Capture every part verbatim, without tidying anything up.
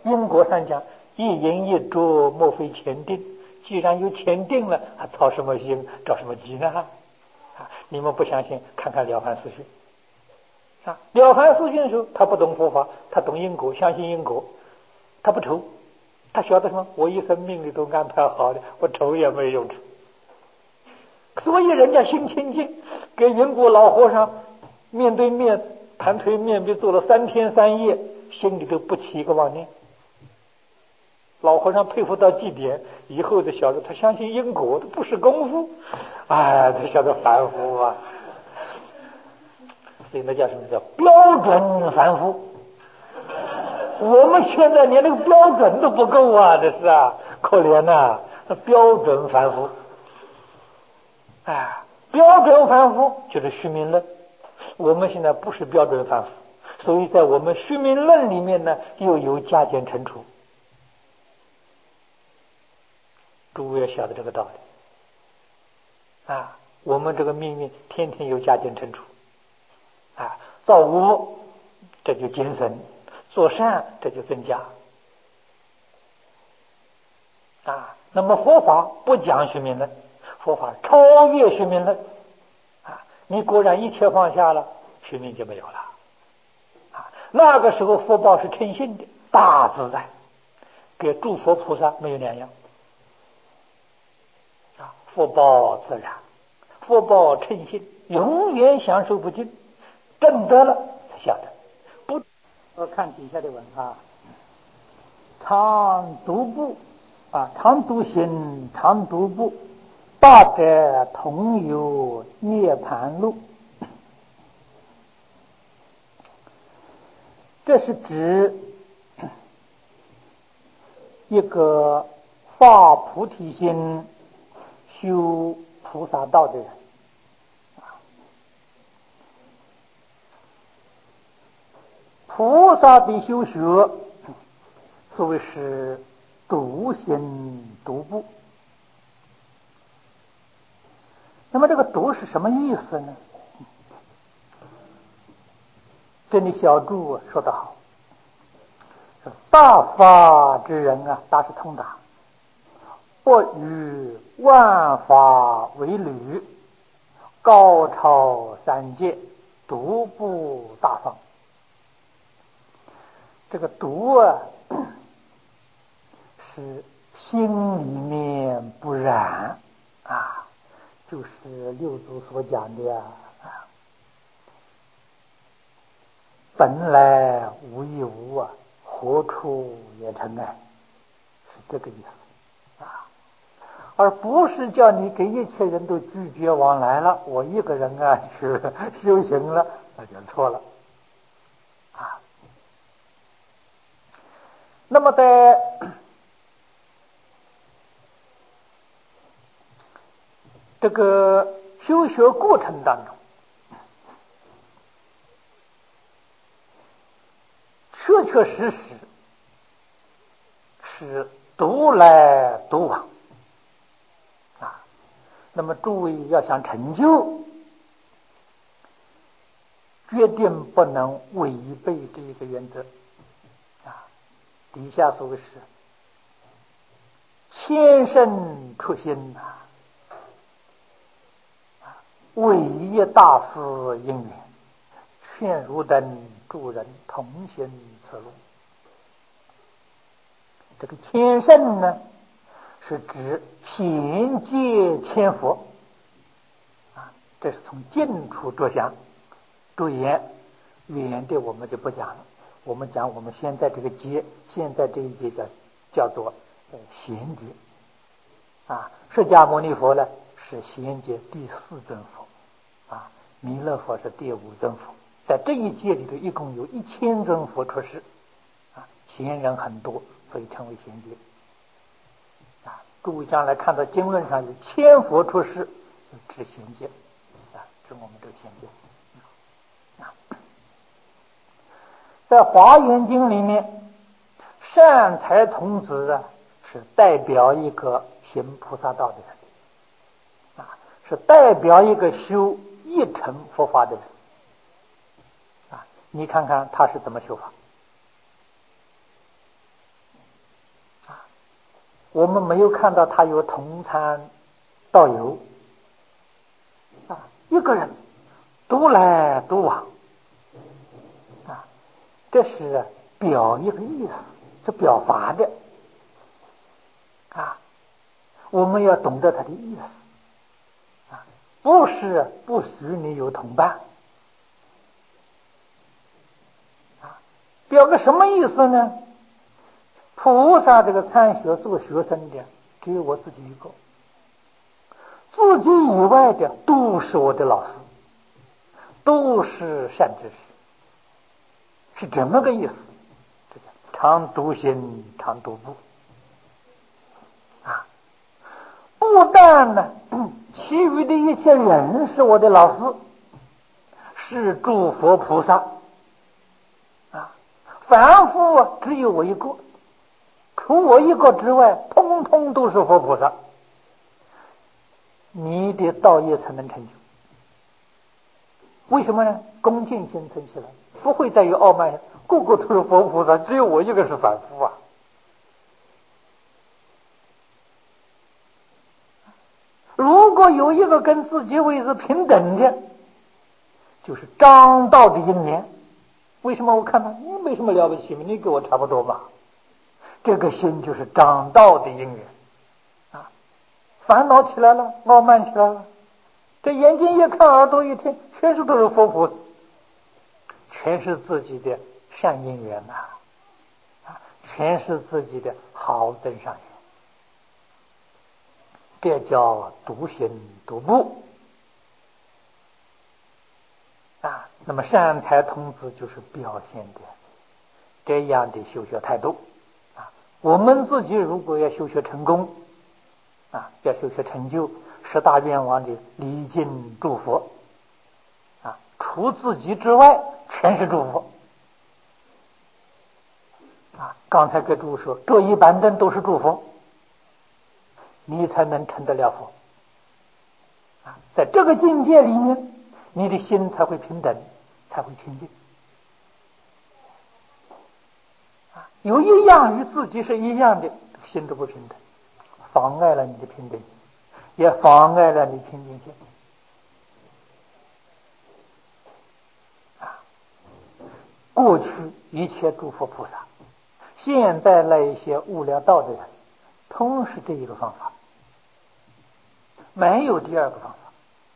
因果上讲，一因一着，莫非前定。既然有前定了，还操什么心，着什么急呢？啊，你们不相信，看看《了凡四训》啊，《了凡四训》的时候，他不懂佛法，他懂因果，相信因果，他不愁，他晓得什么？我一生命里都安排好的，我愁也没用处。所以人家心清净，给云谷老和尚面对面盘腿面壁做了三天三夜，心里都不起一个妄念。老和尚佩服到极点，以后就晓得他相信因果，这不是功夫，哎，才晓得凡夫啊。所以那叫什么叫标准凡夫？我们现在连那个标准都不够啊，这是啊，可怜呐、啊！标准凡夫，哎，标准凡夫就是虚名论。我们现在不是标准凡夫，所以在我们虚名论里面呢，又有加减乘除。诸位要晓得这个道理啊！我们这个命运天天有加减乘除啊，造恶这就减损，做善这就增加啊。那么佛法不讲虚名论，佛法超越虚名论啊！你果然一切放下了，虚名就没有了啊！那个时候福报是称性的，大自在，跟诸佛菩萨没有两样。福报自然，福报称性，永远享受不尽，证得了才晓得。不，我看底下的文啊，常独步啊，常独行，常独步，大者同游涅盘路。这是指一个发菩提心、修菩萨道的人，菩萨的修学，所谓是独行独步。那么这个独是什么意思呢？这里小注说得好，大法之人啊，大是通达，不与万法为侣，高超三界，独步大方。这个独啊，是心里面不染啊，就是六祖所讲的啊，本来无一物啊，何处也成爱，是这个意思啊，而不是叫你给一切人都拒绝往来了，我一个人啊去修行了，那就错了啊。那么在这个修学过程当中，确确实实是独来独往啊。那么诸位要想成就，决定不能违背这一个原则啊。底下所谓是千圣出心呐、啊，唯一大师因缘，劝汝等诸人同行此路。这个千圣呢，是指贤界千佛啊，这是从近处着想着眼，远的我们就不讲了。我们讲我们现在这个劫，现在这一劫叫叫做呃贤劫啊。释迦牟尼佛呢是贤劫第四尊佛啊，弥勒佛是第五尊佛，在这一界里头一共有一千尊佛出世啊，贤人很多，所以称为贤劫啊。诸位将来看到经论上有千佛出世，就指贤劫啊，指我们这个贤劫。在华严经里面，善财童子啊，是代表一个行菩萨道的人啊，是代表一个修一乘佛法的人啊。你看看他是怎么修法我们没有看到他有同参道友啊，一个人独来独往啊，这是表一个意思，是表法的啊，我们要懂得他的意思啊，不是不许你有同伴啊，表个什么意思呢？菩萨这个参学做学生的只有我自己一个，自己以外的都是我的老师，都是善知识，是这么个意思。这个常独心，常独步啊！不但呢，其余的一切人是我的老师，是诸佛菩萨啊，凡夫只有我一个。除我一个之外，通通都是佛菩萨，你的道业才能成就。为什么呢？恭敬心生起来，不会再有傲慢，个个都是佛菩萨，只有我一个是凡夫啊！如果有一个跟自己位置平等的，就是张道的因缘。为什么？我看他，你没什么了不起嘛，你跟我差不多嘛。这个心就是长道的因缘啊，烦恼起来了，傲慢起来了，这眼睛一看，耳朵一听，全是都是佛菩萨，全是自己的善因缘呐、啊，全是自己的好增上缘，这叫独行独步啊。那么善财童子就是表现的这样的修学态度。我们自己如果要修学成功啊，要修学成就十大愿望的礼敬诸佛啊，除自己之外全是诸佛啊。刚才给诸位说，这一板凳都是诸佛，你才能成得了佛啊。在这个境界里面，你的心才会平等，才会清净。有一样与自己是一样的，心都不平等，妨碍了你的平等，也妨碍了你清净心啊。过去一切诸佛菩萨，现在那一些悟了道的人，通是这一个方法，没有第二个方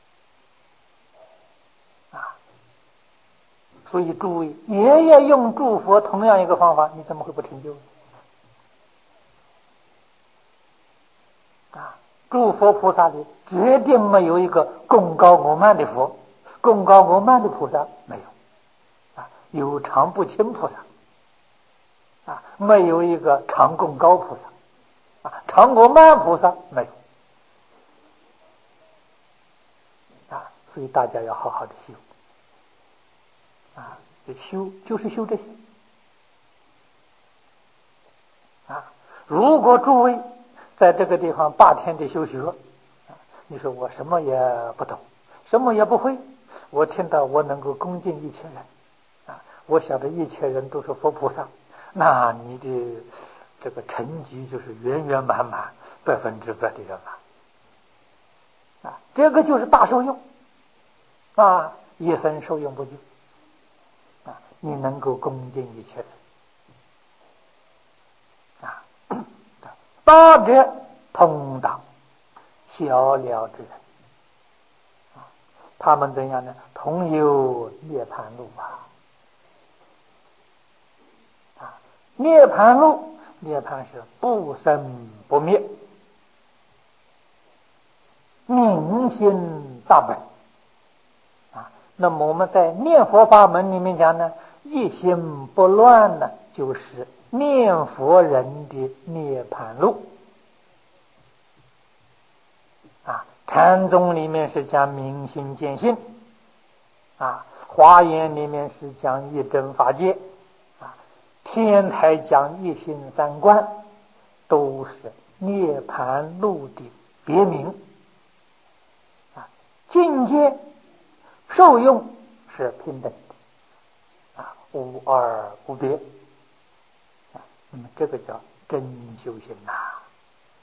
法啊。所以诸位也要用诸佛同样一个方法，你怎么会不成就啊？诸佛菩萨里决定没有一个功高我慢的佛，功高我慢的菩萨没有啊，有常不轻菩萨啊，没有一个常功高菩萨啊，常我慢菩萨没有啊。所以大家要好好的修啊，修就是修这些啊。如果诸位在这个地方八天的修学，你说我什么也不懂，什么也不会，我听到我能够恭敬一切人啊，我晓得一切人都是佛菩萨，那你的这个成绩就是圆圆满满，百分之百的圆满啊，这个就是大受用啊，一生受用不尽啊，你能够恭敬一切人啊。大者通达，小了之人啊，他们怎样呢？同游涅槃路啊！啊，涅槃路，涅槃是不生不灭，明心大本啊。那么我们在念佛法门里面讲呢，一心不乱呢，就是念佛人的涅槃路啊。禅宗里面是讲明心见性啊，华严里面是讲一真法界啊，天台讲一心三观，都是涅槃路的别名啊。境界受用是平等的啊，无二无别啊。那么这个叫真修行呐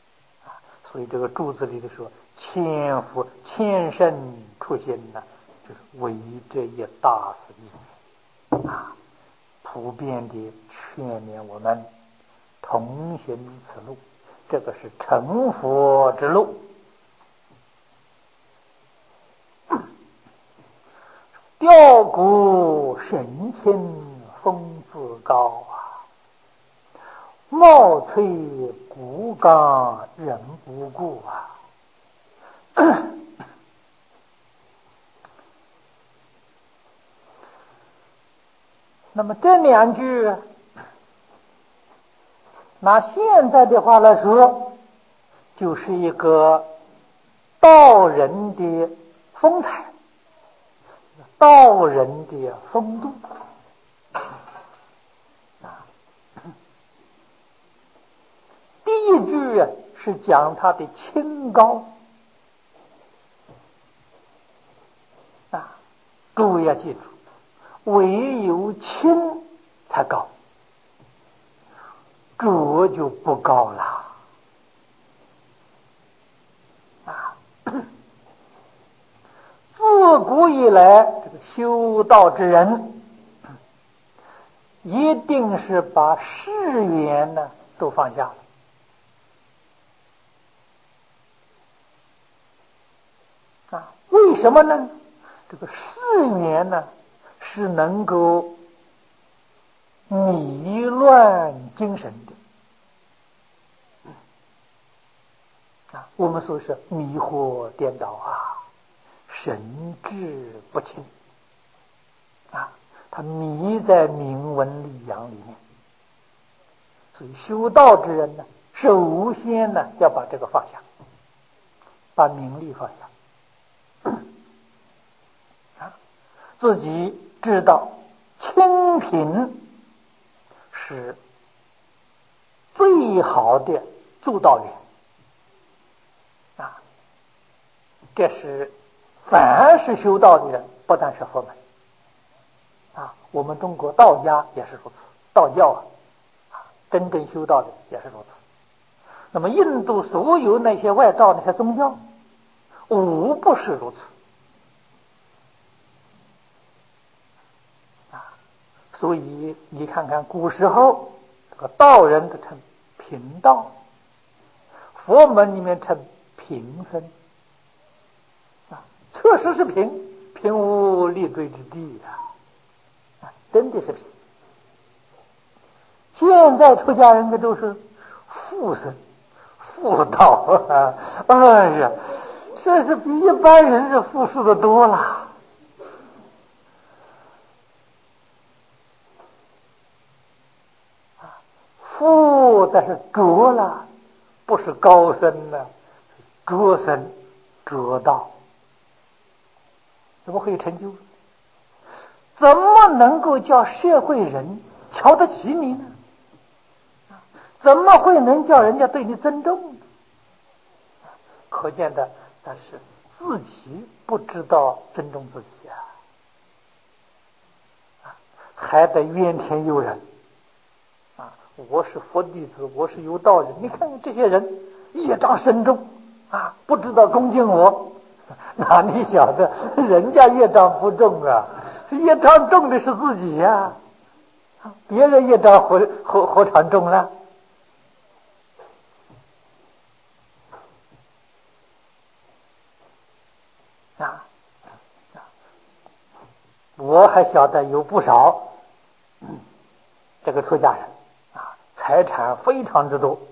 所以这个注子里头说：“千福千圣出现呢，就是为这一大事因啊，普遍的劝勉我们同行此路，这个是成佛之路。吊古神清风自高啊，貌翠骨刚人不顾啊。”那么这两句拿现在的话来说，就是一个道人的风采，道人的风度啊。第一句是讲他的清高啊，诸位要记住，唯有清才高，浊就不高了啊。自古以来，这个修道之人一定是把世缘呢都放下了啊。为什么呢？这个世缘呢是能够迷乱精神的啊，我们说是迷惑颠倒啊，神志不清啊，他迷在名闻利养里面。所以修道之人呢，首先呢要把这个放下，把名利放下啊，自己知道清贫是最好的助道缘啊，这是凡是修道的人，不但是佛门啊，我们中国道家也是如此，道教啊，啊真正修道的也是如此。那么印度所有那些外道那些宗教，无不是如此啊。所以你看看古时候这个道人的称贫道，佛门里面称贫僧啊，确实是贫，贫无立锥之地啊，啊，真的是贫。现在出家人的都是富僧、富道啊，哎呀，这是比一般人是富庶的多了。富但是浊了，不是高僧呢，浊僧浊道，怎么会成就？怎么能够叫社会人瞧得起你呢？怎么会能叫人家对你尊重呢？可见的，但是自己不知道尊重自己啊，还得怨天尤人啊！我是佛弟子，我是有道人，你看看这些人业障深重啊，不知道恭敬我，哪里晓得人家业障不重啊？业障重的是自己呀、啊，别人业障何何何尝重了？啊，我还晓得有不少、嗯、这个出家人啊，财产非常之多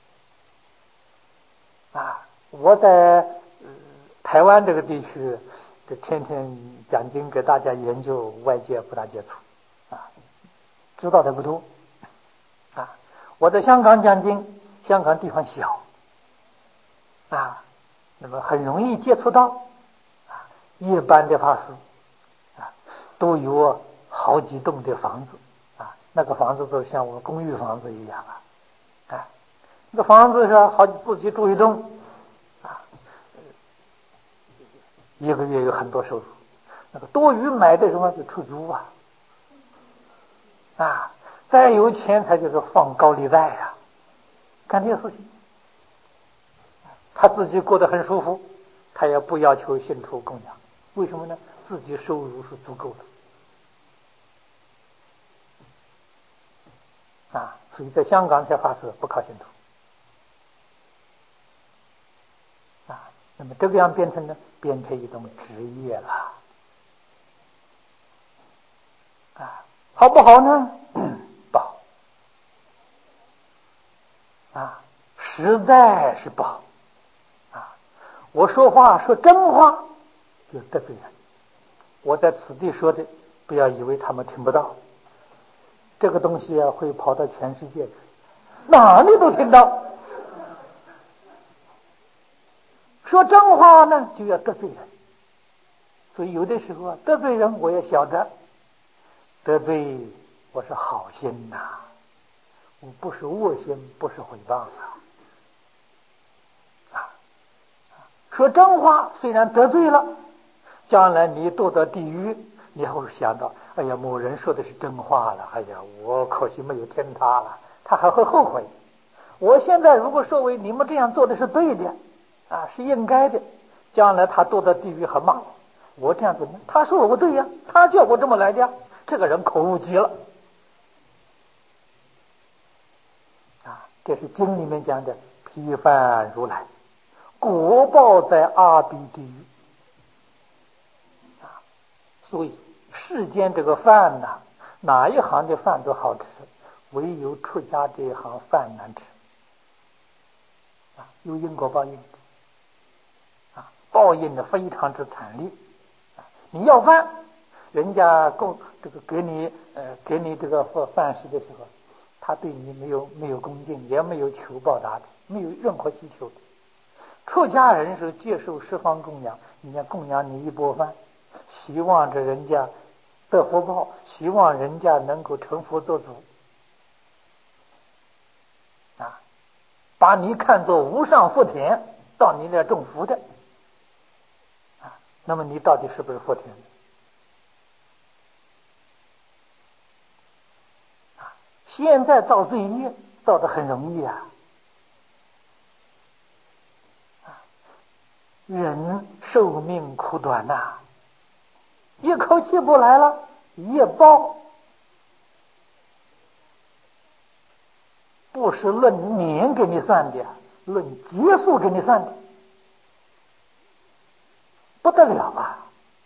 啊。我在、呃、台湾这个地区，这天天讲经给大家研究，外界不大接触啊，知道的不多啊。我在香港讲经，香港地方小啊，那么很容易接触到啊，一般的法师啊都有好几栋的房子啊，那个房子都像我们公寓房子一样啊，啊，那个房子是好几自己住一栋啊，一个月有很多收入，那个多余买的什么就出租啊，啊，再有钱才就是放高利贷呀、啊，干这些事情。 他自己过得很舒服，他也不要求信徒供养。为什么呢？自己收入是足够的啊，所以在香港才发誓不靠信徒啊。那么这个样变成呢，变成一种职业了啊，好不好呢？不好啊，实在是不好啊。我说话说真话就得罪人，我在此地说的，不要以为他们听不到。这个东西啊，会跑到全世界去，哪里都听到。说真话呢，就要得罪人，所以有的时候啊，得罪人我也晓得，得罪我是好心呐、啊，我不是恶心，不是诽谤啊。啊，说真话虽然得罪了，将来你堕到地狱，你会想到，哎呀，某人说的是真话了，哎呀，我可惜没有听他了，他还会后悔。我现在如果说为你们这样做的是对的啊，是应该的，将来他堕到地狱还骂我，我这样子呢？他说我不对呀，他叫我这么来的呀，这个人可恶极了啊！这是经里面讲的，批犯如来，果报在阿鼻地狱啊。所以世间这个饭呐、啊，哪一行的饭都好吃，唯有出家这一行饭难吃啊，有因果报应啊，报应的非常之惨烈啊。你要饭，人家供这个给你呃给你这个饭食的时候，他对你没有没有恭敬，也没有求报答的，没有任何需求的。出家人是接受十方供养，人家供养你一钵饭，希望着人家得福报，希望人家能够成佛做主啊，把你看作无上福田，到你那种福的啊，那么你到底是不是福田啊？现在造罪业造得很容易啊，啊，人寿命苦短呐、啊，一口气不来了，业报不是论年给你算的，论劫数给你算的，不得了啊！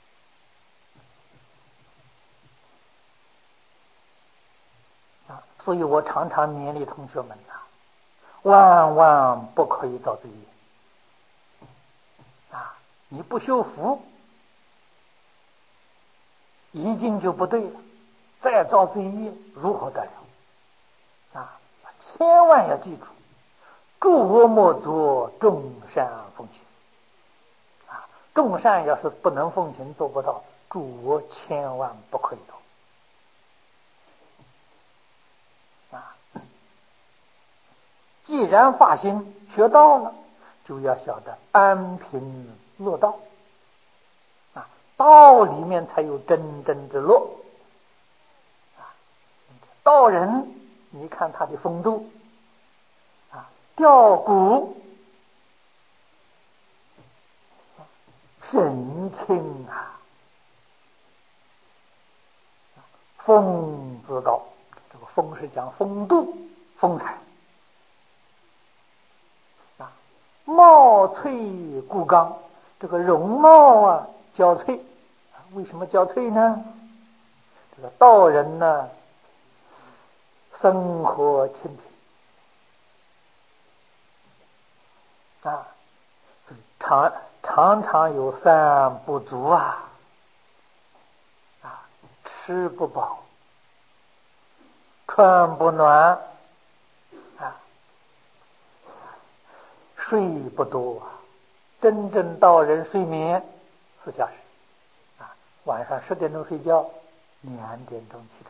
啊，所以我常常勉励同学们呐、啊，万万不可以造罪业啊！你不修福，已经就不对了，再造罪业如何得了？啊，千万要记住，诸恶莫作，众善奉行。啊，众善要是不能奉行，做不到，诸恶千万不可以做。啊，既然发心学道了，就要晓得安贫乐道。啊，道里面才有真正之乐。啊，道人，你看他的风度，啊，吊鼓神清啊，风自高，这个风是讲风度风采啊，貌翠骨刚，这个容貌啊娇翠，为什么娇翠呢？这个道人呢生活清贫啊，常常常有饭不足啊，啊，吃不饱，穿不暖啊，睡不多啊。真正道人睡眠四小时啊，晚上十点钟睡觉，两点钟起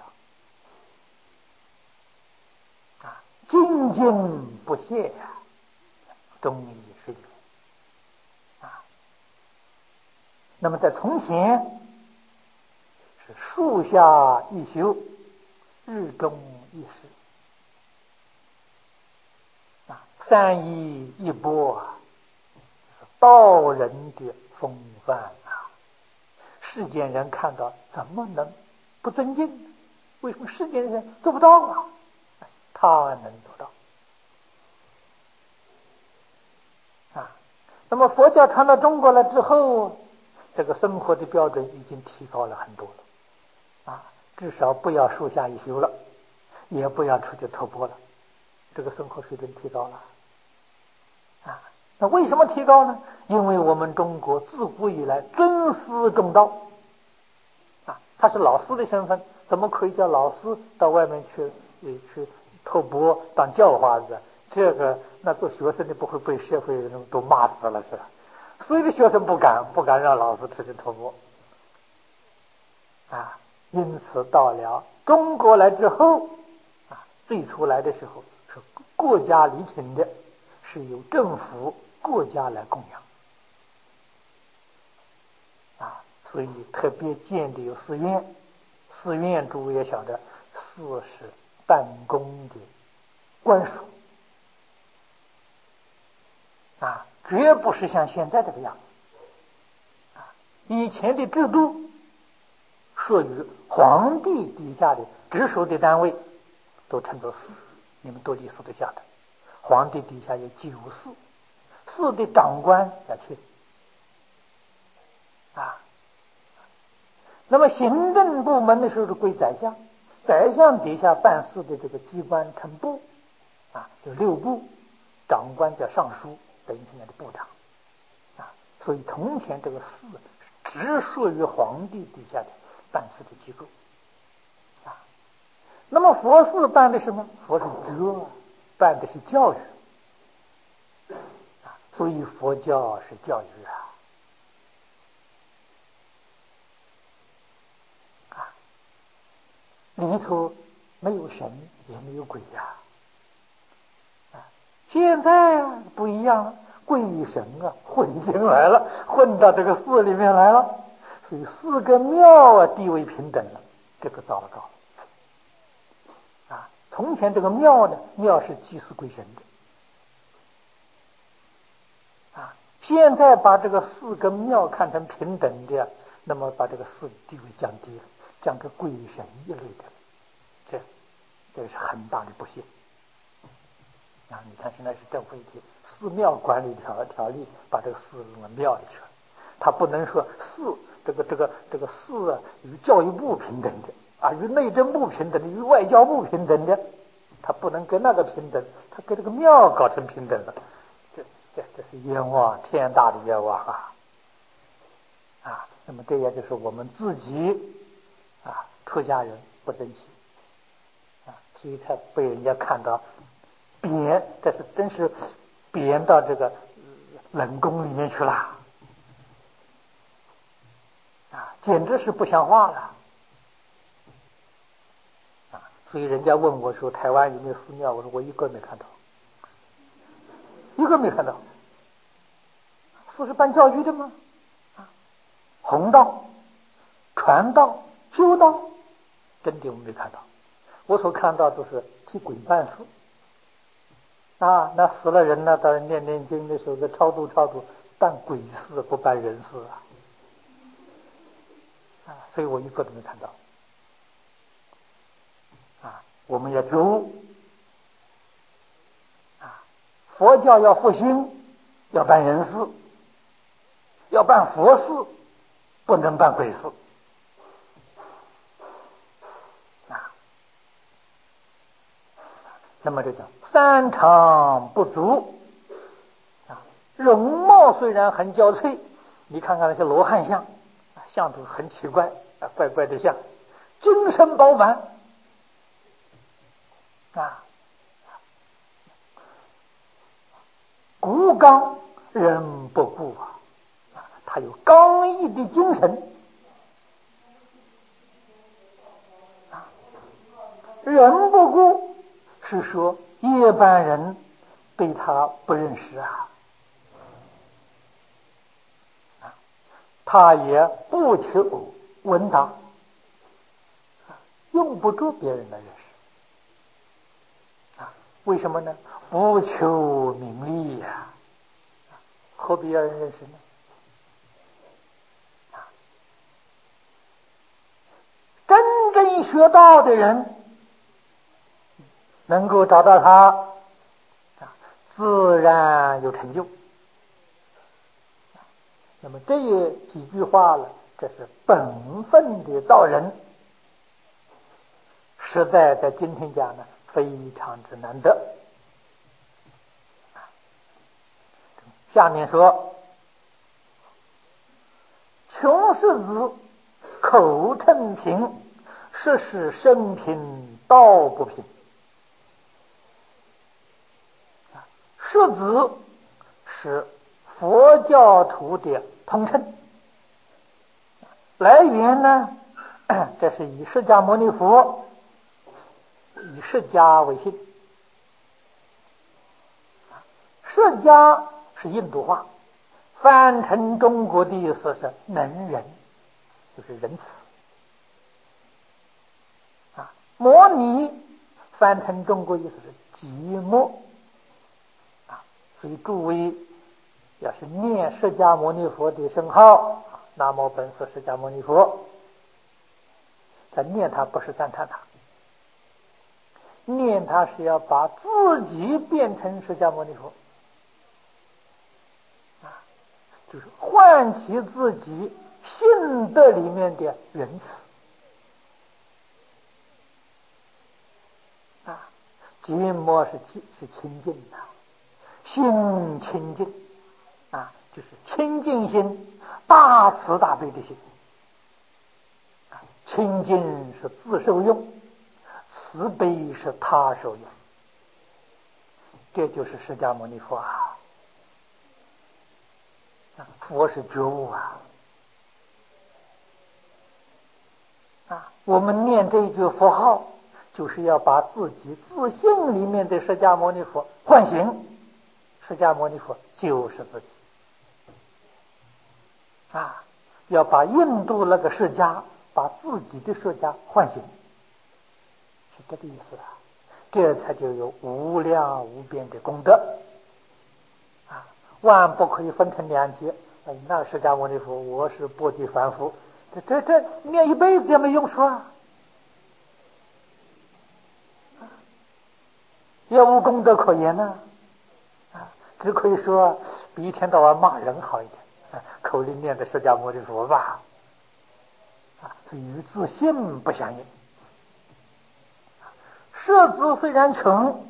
床啊，精进不懈呀、啊，终于睡觉啊。那么在从前是树下一宿，日中一时啊，三衣一钵啊， 道人的风范啊！世间人看到怎么能不尊敬呢？为什么世间人做不到啊？他能做到啊！那么佛教传到中国来之后，这个生活的标准已经提高了很多了啊！至少不要树下一宿了，也不要出去偷钵了，这个生活水准提高了啊！那为什么提高呢？因为我们中国自古以来尊师重道啊，他是老师的身份，怎么可以叫老师到外面去去偷钵当叫花子？这个那做学生的不会被社会人都骂死了是吧？所有的学生不敢不敢让老师出去偷钵啊。因此到了中国来之后啊，最初来的时候是国家礼请的，是由政府国家来供养啊，所以特别建立有寺院。寺院诸位也晓得，寺是办公的官署啊，绝不是像现在这个样子啊。以前的制度属于皇帝底下的直属的单位，都称作寺，你们读历史都晓得，皇帝底下有九寺，寺的长官要去啊。那么行政部门的时候是归宰相，宰相底下办事的这个机关称部啊，就六部，长官叫尚书，等于现在的部长啊。所以从前这个寺直属于皇帝底下的办事的机构啊。那么佛寺办的什么？佛是哲，办的是教育啊，所以佛教是教育啊。里头没有神也没有鬼呀、啊！现在啊不一样了，鬼神啊混进来了，混到这个寺里面来了，所以寺跟庙啊地位平等了，这个糟了糕了啊！从前这个庙呢，庙是祭祀鬼神的啊，现在把这个寺跟庙看成平等的，那么把这个寺地位降低了，降给鬼神一类的。这这是很大的不幸啊！你看现在是政府一提寺庙管理条条例，把这个寺弄到庙里去了，他不能说寺这个这个这个寺啊与教育部平等的啊，与内政部平等的，与外交部平等的，他不能跟那个平等，他跟这个庙搞成平等了，这这这是冤枉，天大的冤枉啊！啊，那么这也就是我们自己啊，出家人不争气。所以才被人家看到贬，这是真是贬到这个冷宫里面去了啊，简直是不像话了啊！所以人家问我说台湾有没有寺庙，我说我一个没看到，一个没看到。寺是办教育的吗？啊，弘道、传道、修道，真的我没看到。我所看到都是替鬼办事啊，那死了人呢，当然念念经的时候，在超度超度，办鬼事不办人事啊，啊，所以我一个都没看到啊。我们要觉悟啊，佛教要复兴，要办人事，要办佛事，不能办鬼事。那么这叫三长不足啊，容貌虽然很娇翠，你看看那些罗汉像，像都很奇怪啊，怪怪的像，精神饱满啊，骨刚人不固啊，他有刚毅的精神啊，人不固。是说一般人对他不认识啊，他也不求闻达，用不着别人来认识啊。为什么呢？不求名利呀、啊， 何必要人认识呢？啊，真正学道的人能够找到他，啊，自然有成就。那么这几句话了，这是本分的道人，实在在今天讲呢，非常之难得。下面说，穷士子口称平，实是身平道不平。士子是佛教徒的通称，来源呢，这是以释迦牟尼佛以释迦为姓，释迦是印度话，翻成中国的意思是能仁，就是仁慈啊。摩尼翻成中国意思是寂寞啊。所以诸位要是念释迦牟尼佛的圣号，南无本师释迦牟尼佛，在念它不是赞叹它，念它是要把自己变成释迦牟尼佛啊，就是唤起自己性德里面的仁慈啊。寂寞是是清净的，心清净啊，就是清净心，大慈大悲的心。清净是自受用，慈悲是他受用，这就是释迦牟尼佛啊！佛是觉悟啊！啊，我们念这一句佛号，就是要把自己自性里面的释迦牟尼佛唤醒。释迦牟尼佛就是自己啊！要把印度那个释迦，把自己的释迦唤醒，是这个意思啊！这才就有无量无边的功德啊！万不可以分成两截。哎，那释迦牟尼佛，我是薄地凡夫，这这这念一辈子也没用处啊！也无功德可言呢、啊，啊，只可以说比一天到晚骂人好一点。啊、口里念的释迦牟尼佛吧，啊，是与自性不相应。舍子虽然穷，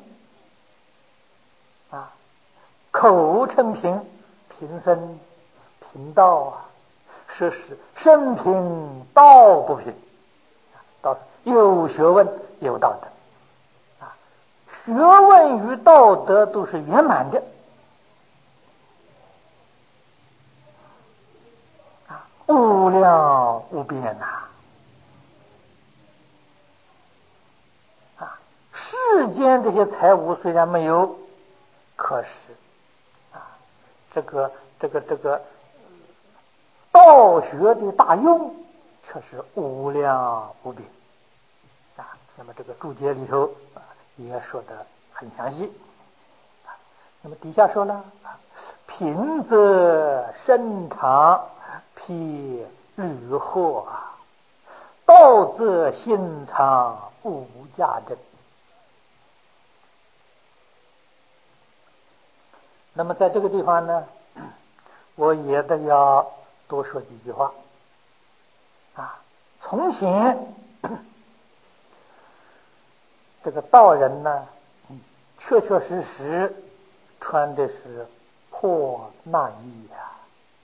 啊，口称平，平生平道啊，是使身平道不平，道有学问有道德啊，学问与道德都是圆满的啊，无量无边呐啊！世间这些财物虽然没有，可是啊，这个这个这个道学的大用却是无量无边啊。那么这个注解里头啊也说得很详细啊。那么底下说了，贫则身长，辟履惑啊；道则心常，无价珍。那么在这个地方呢，我也得要多说几句话啊。从前这个道人呢，确确实实穿的是破烂衣呀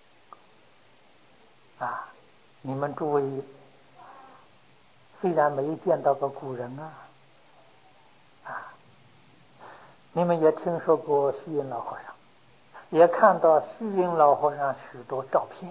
啊！你们诸位虽然没见到过古人啊啊，你们也听说过虚云老和尚，也看到虚云老和尚许多照片。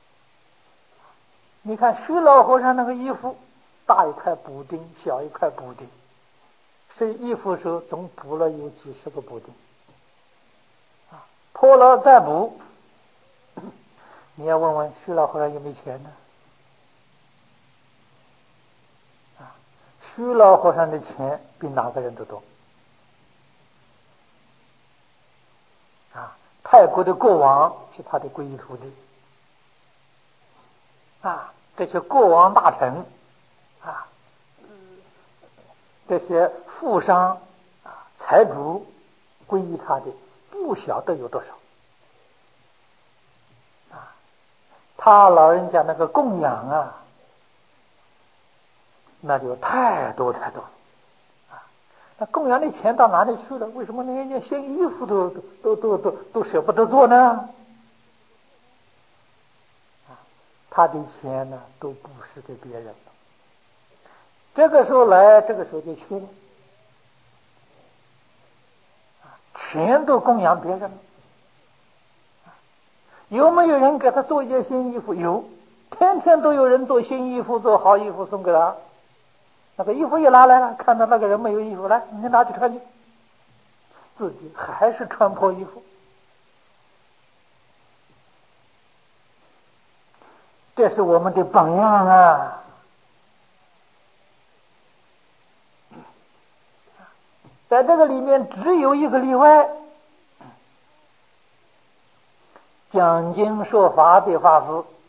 你看虚老和尚那个衣服，大一块补丁，小一块补丁，谁衣服时候总补了有几十个补丁啊，破了再补。你要问问虚老和尚有没有钱呢？啊，虚老和尚的钱比哪个人都多啊！ 泰国的国王是他的皈依徒弟啊，这些国王大臣啊，这些富商啊、财主皈依他的不晓得有多少啊。他老人家那个供养啊，那就太多太多了啊！那供养的钱到哪里去了？为什么连件新衣服都都都都都舍不得做呢？啊，他的钱呢都布施给别人了。这个时候来，这个时候就缺了，啊，全都供养别人了。有没有人给他做一件新衣服？有，天天都有人做新衣服，做好衣服送给他。那个衣服一拿来了，看到那个人没有衣服，来，你拿去穿去，自己还是穿破衣服。这是我们的榜样啊！在这个里面只有一个例外，讲经说法的法师